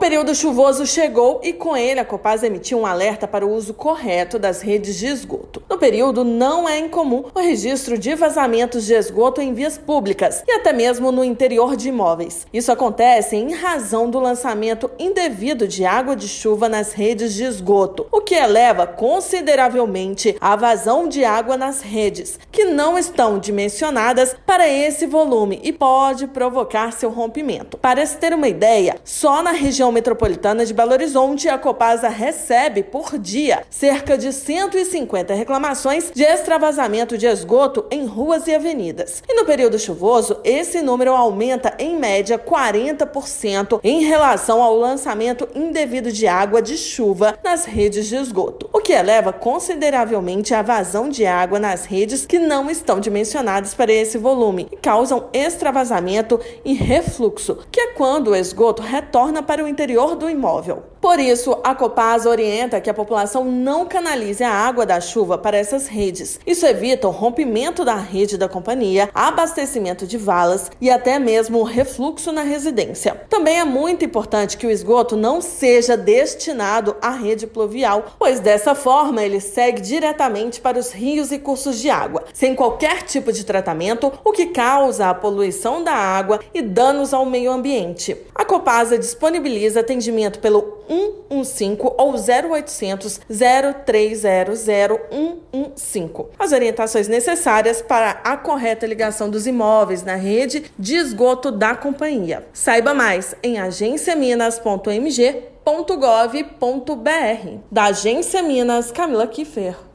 período chuvoso chegou e com ele a Copasa emitiu um alerta para o uso correto das redes de esgoto. No período não é incomum o registro de vazamentos de esgoto em vias públicas e até mesmo no interior de imóveis. Isso acontece em razão do lançamento indevido de água de chuva nas redes de esgoto, o que eleva consideravelmente a vazão de água nas redes, que não estão dimensionadas para esse volume e pode provocar seu rompimento. Para se ter uma ideia, só na região metropolitana de Belo Horizonte, a Copasa recebe por dia cerca de 150 reclamações de extravasamento de esgoto em ruas e avenidas. E no período chuvoso, esse número aumenta em média 40% em relação ao lançamento indevido de água de chuva nas redes de esgoto, o que eleva consideravelmente a vazão de água nas redes que não estão dimensionadas para esse volume e causam extravasamento e refluxo, que é quando o esgoto retorna para o interior do imóvel. Por isso, a Copasa orienta que a população não canalize a água da chuva para essas redes. Isso evita o rompimento da rede da companhia, abastecimento de valas e até mesmo o refluxo na residência. Também é muito importante que o esgoto não seja destinado à rede pluvial, pois dessa forma ele segue diretamente para os rios e cursos de água, sem qualquer tipo de tratamento, o que causa a poluição da água e danos ao meio ambiente. A Copasa disponibiliza atendimento pelo 115 ou 0800 0300 115. As orientações necessárias para a correta ligação dos imóveis na rede de esgoto da companhia. Saiba mais em agenciaminas.mg.gov.br. Da Agência Minas, Camila Kiffer.